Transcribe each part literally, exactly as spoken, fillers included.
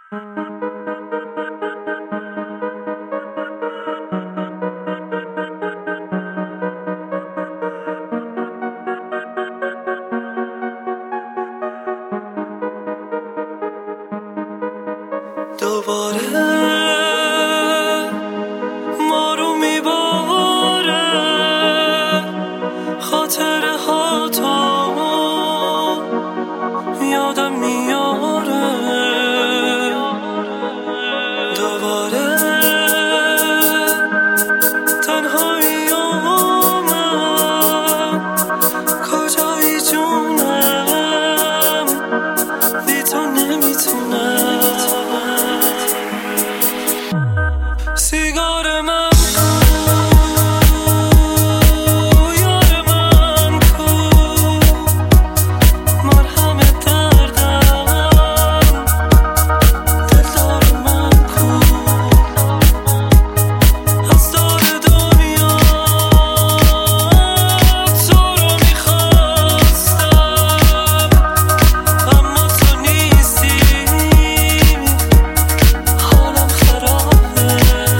دوباره ما رو میباره خاطره ها تا یادم میاره. دوباره تنهایی من کجایی جونم بی تو نمیتونم. سیگار من کو یار من کو مرهم دردم دلدار من کو از دور دنیا تو رو میخواستم اما تو نیستی حالم خرابه.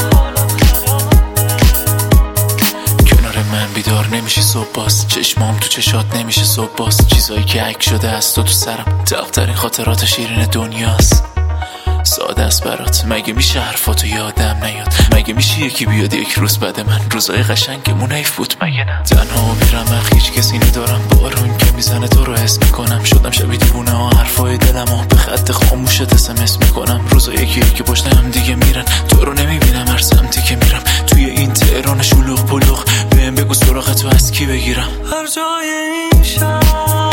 بیدار نمیشه صبح باز چشمام تو چشات نمیشه صبح باز چیزایی که عکس شده از تو تو سرم تلخترین خاطرات شیرین دنیاست. ساده است برات مگه میشه حرفاتو یادم نیاد؟ مگه میشه یکی بیاد یک روز بعد من روزای قشنگمون حیف بود مگه نه؟ تنها و بی‌رمق هیچ کسی ندارم بارون که میزنه تو رو حس میکنم شدم شبیه دیوونه ها حرفای دلمو به خط خاموشت اس ام اس میکنم روزا یکی یکی پشت هم دیگه میرن تو رو نمیبینم هر سمتی که میرم توی این تهران شلوغ پلوغ بهم بگو سراغ تو از کی بگیرم؟ هر جای این شهر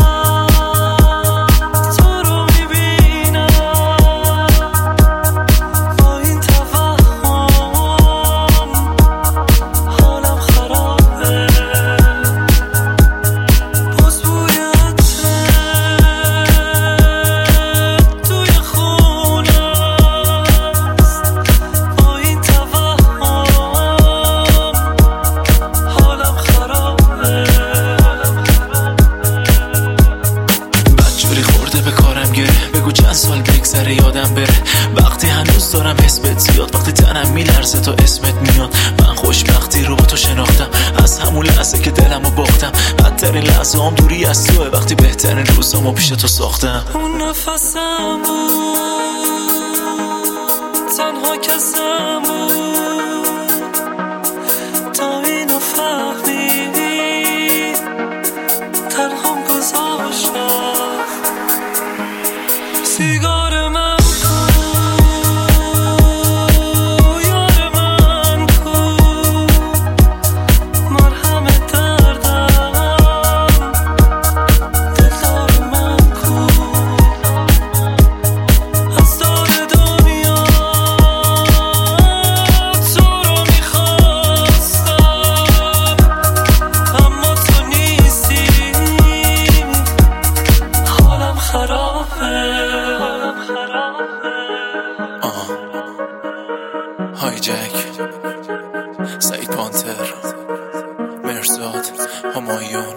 بگو چند سال بگذره یادم بره وقتی هنوز دارم حسبت زیاد وقتی تنم میلرزه تا اسمت میاد. من خوشبختی رو با تو شناختم از همون لحظه که دلمو باختم بدترین لحظه هم دوری از توه وقتی بهترین روزامو پیش تو ساختم. اون نفسم بود تنها کسم بود تا اینو فهمید تنهام گذاشتم. سیگار من کو یار من کو مرهم دردم دلدار من کو از دور دنیا تو رو میخواستم اما تو نیستی حالم خرابه. های جک سعید پانتر مرزاد همایون